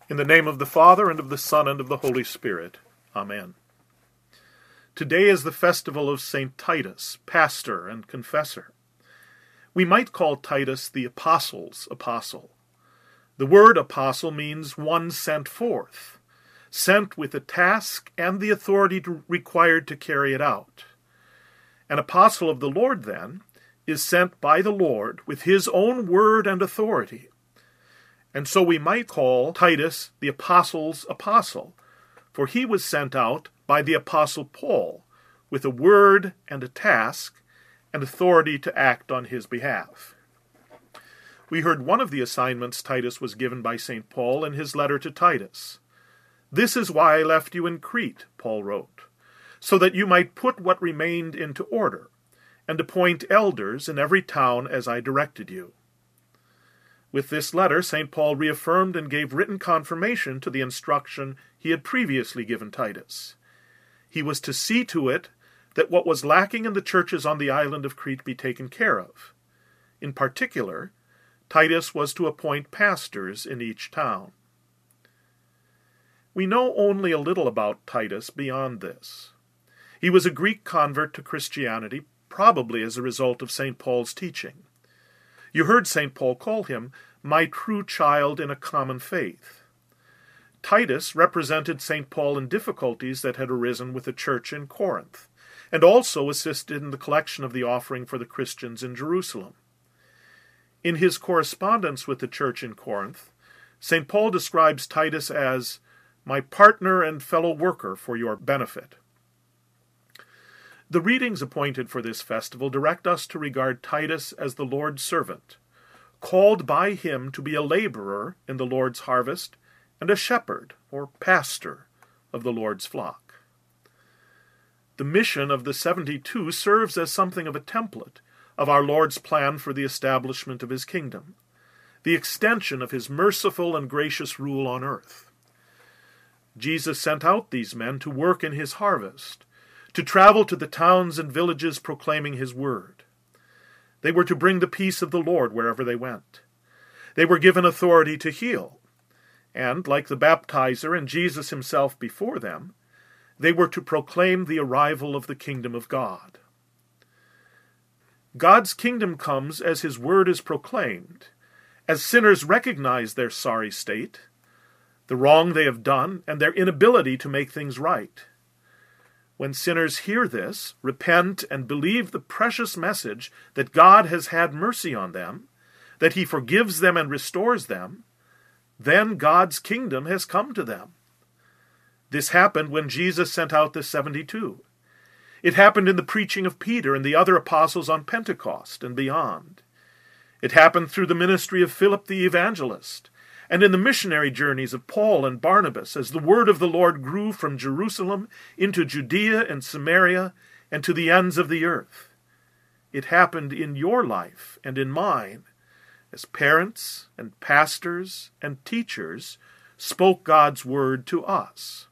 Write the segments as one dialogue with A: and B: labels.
A: In the name of the Father, and of the Son, and of the Holy Spirit. Amen. Today is the festival of St. Titus, pastor and confessor. We might call Titus the apostle's apostle. The word apostle means one sent forth, sent with a task and the authority required to carry it out. An apostle of the Lord, then, is sent by the Lord with his own word and authority. And so we might call Titus the apostle's apostle, for he was sent out by the apostle Paul with a word and a task and authority to act on his behalf. We heard one of the assignments Titus was given by St. Paul in his letter to Titus. "This is why I left you in Crete," Paul wrote, "so that you might put what remained into order, and appoint elders in every town as I directed you." With this letter, St. Paul reaffirmed and gave written confirmation to the instruction he had previously given Titus. He was to see to it that what was lacking in the churches on the island of Crete be taken care of. In particular, Titus was to appoint pastors in each town. We know only a little about Titus beyond this. He was a Greek convert to Christianity, probably as a result of St. Paul's teaching. You heard St. Paul call him "my true child in a common faith." Titus represented St. Paul in difficulties that had arisen with the church in Corinth, and also assisted in the collection of the offering for the Christians in Jerusalem. In his correspondence with the church in Corinth, St. Paul describes Titus as "my partner and fellow worker for your benefit." The readings appointed for this festival direct us to regard Titus as the Lord's servant, called by him to be a laborer in the Lord's harvest and a shepherd or pastor of the Lord's flock. The mission of the 72 serves as something of a template of our Lord's plan for the establishment of his kingdom, the extension of his merciful and gracious rule on earth. Jesus sent out these men to work in his harvest, to travel to the towns and villages proclaiming his word. They were to bring the peace of the Lord wherever they went. They were given authority to heal, and, like the baptizer and Jesus himself before them, they were to proclaim the arrival of the kingdom of God. God's kingdom comes as his word is proclaimed, as sinners recognize their sorry state, the wrong they have done, and their inability to make things right. When sinners hear this, repent, and believe the precious message that God has had mercy on them, that he forgives them and restores them, then God's kingdom has come to them. This happened when Jesus sent out the 72. It happened in the preaching of Peter and the other apostles on Pentecost and beyond. It happened through the ministry of Philip the evangelist, and in the missionary journeys of Paul and Barnabas as the word of the Lord grew from Jerusalem into Judea and Samaria and to the ends of the earth. It happened in your life and in mine as parents and pastors and teachers spoke God's word to us.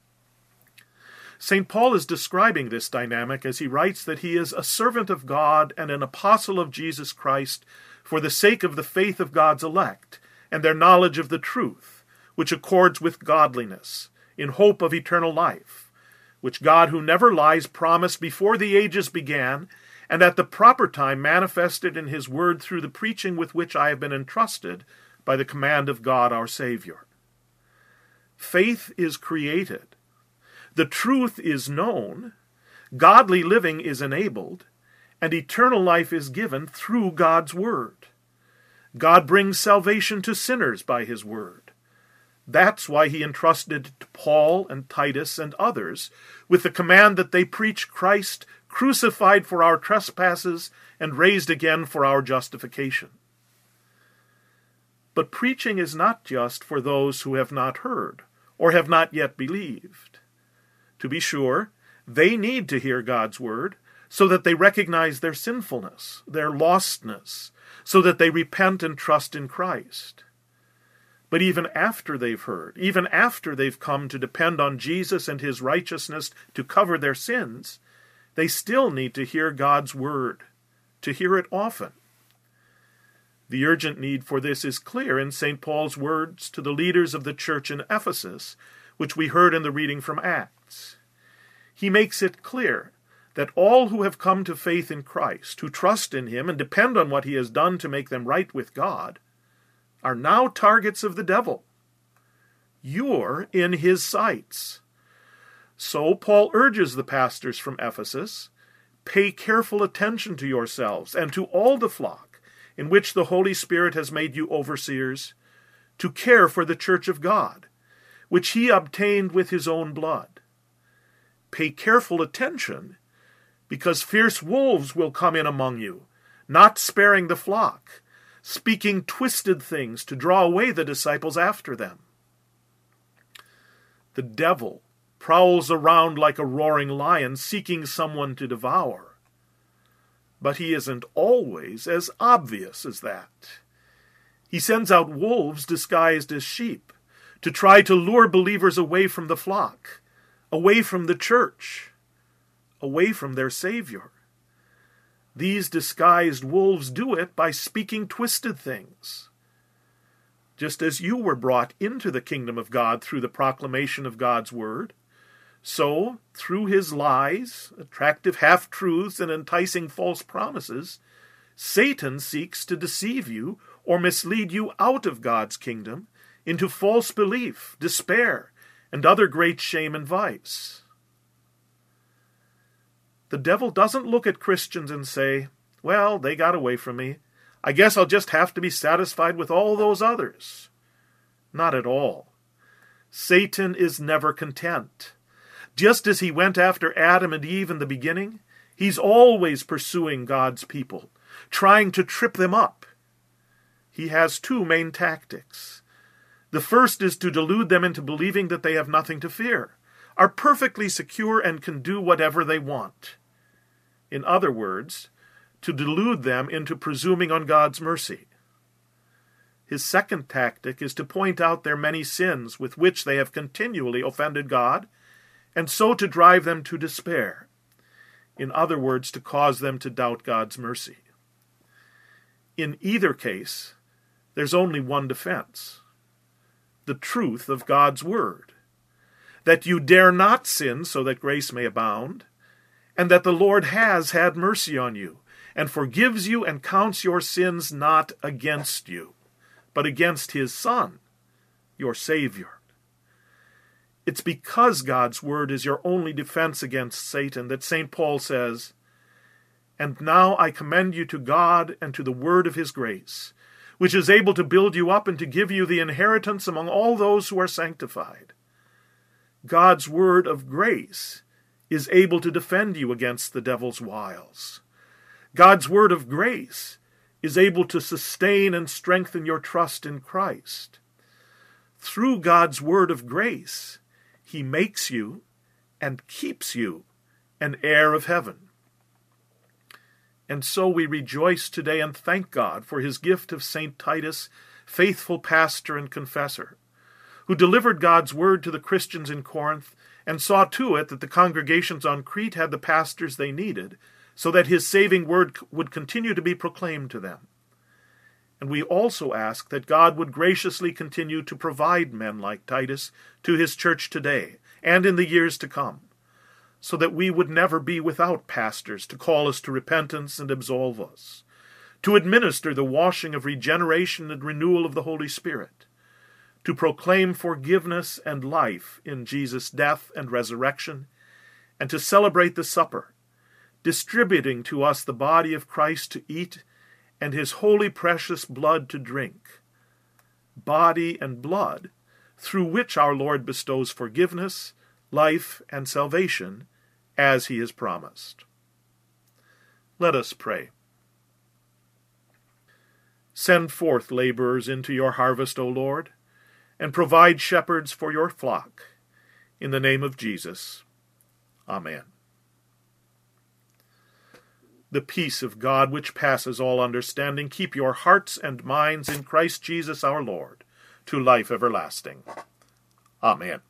A: St. Paul is describing this dynamic as he writes that he is a servant of God and an apostle of Jesus Christ for the sake of the faith of God's elect, and their knowledge of the truth, which accords with godliness, in hope of eternal life, which God who never lies promised before the ages began, and at the proper time manifested in his word through the preaching with which I have been entrusted by the command of God our Savior. Faith is created, the truth is known, godly living is enabled, and eternal life is given through God's word. God brings salvation to sinners by his word. That's why he entrusted to Paul and Titus and others with the command that they preach Christ crucified for our trespasses and raised again for our justification. But preaching is not just for those who have not heard or have not yet believed. To be sure, they need to hear God's word so that they recognize their sinfulness, their lostness, so that they repent and trust in Christ. But even after they've heard, even after they've come to depend on Jesus and his righteousness to cover their sins, they still need to hear God's word, to hear it often. The urgent need for this is clear in St. Paul's words to the leaders of the church in Ephesus, which we heard in the reading from Acts. He makes it clear that all who have come to faith in Christ, who trust in him and depend on what he has done to make them right with God, are now targets of the devil. You're in his sights. So Paul urges the pastors from Ephesus, pay careful attention to yourselves and to all the flock in which the Holy Spirit has made you overseers, to care for the church of God, which he obtained with his own blood. Pay careful attention, because fierce wolves will come in among you, not sparing the flock, speaking twisted things to draw away the disciples after them. The devil prowls around like a roaring lion, seeking someone to devour. But he isn't always as obvious as that. He sends out wolves disguised as sheep to try to lure believers away from the flock, away from the church, away from their Savior. These disguised wolves do it by speaking twisted things. Just as you were brought into the kingdom of God through the proclamation of God's word, so, through his lies, attractive half-truths, and enticing false promises, Satan seeks to deceive you or mislead you out of God's kingdom into false belief, despair, and other great shame and vice. The devil doesn't look at Christians and say, well, they got away from me. I guess I'll just have to be satisfied with all those others. Not at all. Satan is never content. Just as he went after Adam and Eve in the beginning, he's always pursuing God's people, trying to trip them up. He has two main tactics. The first is to delude them into believing that they have nothing to fear, are perfectly secure, and can do whatever they want. In other words, to delude them into presuming on God's mercy. His second tactic is to point out their many sins with which they have continually offended God, and so to drive them to despair. In other words, to cause them to doubt God's mercy. In either case, there's only one defense: the truth of God's word, that you dare not sin so that grace may abound, and that the Lord has had mercy on you, and forgives you and counts your sins not against you, but against his Son, your Savior. It's because God's word is your only defense against Satan that St. Paul says, "And now I commend you to God and to the word of his grace, which is able to build you up and to give you the inheritance among all those who are sanctified." God's word of grace is able to defend you against the devil's wiles. God's word of grace is able to sustain and strengthen your trust in Christ. Through God's word of grace, he makes you and keeps you an heir of heaven. And so we rejoice today and thank God for his gift of St. Titus, faithful pastor and confessor, who delivered God's word to the Christians in Corinth and saw to it that the congregations on Crete had the pastors they needed, so that his saving word would continue to be proclaimed to them. And we also ask that God would graciously continue to provide men like Titus to his church today and in the years to come, so that we would never be without pastors to call us to repentance and absolve us, to administer the washing of regeneration and renewal of the Holy Spirit, to proclaim forgiveness and life in Jesus' death and resurrection, and to celebrate the supper, distributing to us the body of Christ to eat and his holy precious blood to drink, body and blood through which our Lord bestows forgiveness, life, and salvation, as he has promised. Let us pray. Send forth laborers into your harvest, O Lord, and provide shepherds for your flock. In the name of Jesus. Amen. The peace of God, which passes all understanding, keep your hearts and minds in Christ Jesus our Lord, to life everlasting. Amen.